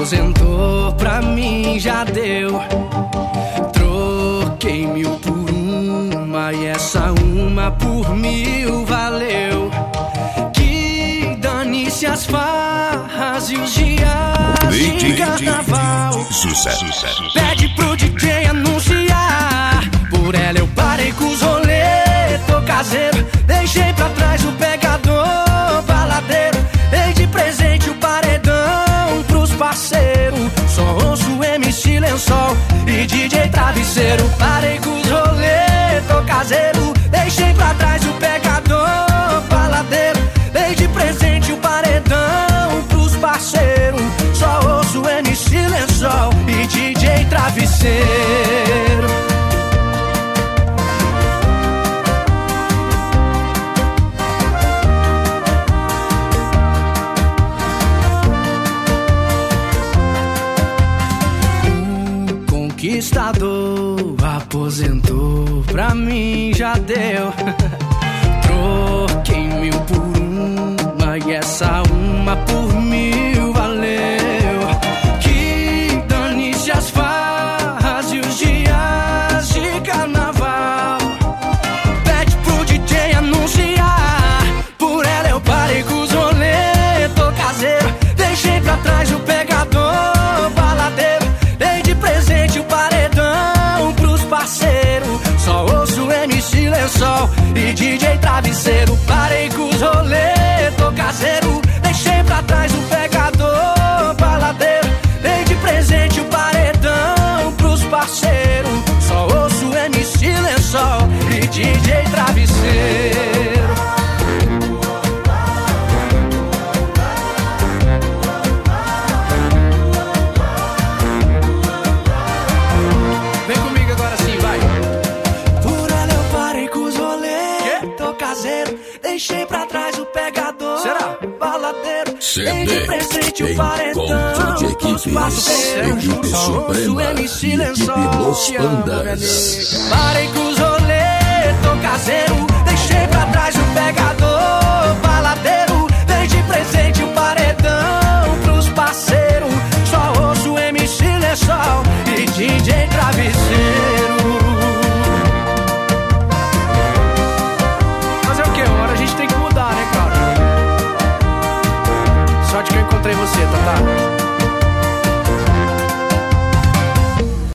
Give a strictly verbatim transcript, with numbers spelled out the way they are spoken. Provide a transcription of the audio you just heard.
aposentou, pra mim já deu. Troquei mil por uma e essa uma por mil valeu. Que dane-se as farras e os dias de carnaval. Sucesso. Pede pro D J anunciar. Por ela eu parei com os rolê, tô caseiro. Deixei pra trás o pegador baladeiro. Dei de presente o paredão pros parceiros. Só ouço M C Lençol e D J Travesseiro. Parei com os rolê, tô caseiro. Deixei pra trás o pegador baladeiro. Dei de presente o paredão pros parceiros. Só ouço M C Lençol e D J Travesseiro. Conquistador aposentou, pra mim já deu. Troquei mil por uma e essa uma por mil valeu. Que dane-se as farras e os dias de carnaval. Pede pro D J anunciar. Por ela eu parei com os rolê, tô caseiro. Deixei pra trás o pegador baladeiro. Dei de presente o paredão pros parceiros. Só ouço M C Lençol e D J Travesseiro. Parei com os rolê, tô caseiro. Deixei pra trás o pegador baladeiro. Dei de presente o paredão pros parceiros. Só ouço M C Lençol e D J Travesseiro. Vem comigo agora sim, vai. Por ela eu parei com os rolê, tô caseiro. Deixei pra trás o pegador. Será? Baladeiro. Dei de presente o paredão de equipes, equipe suprema e equipe Los Pandas. Parei com os rolê, tô caseiro.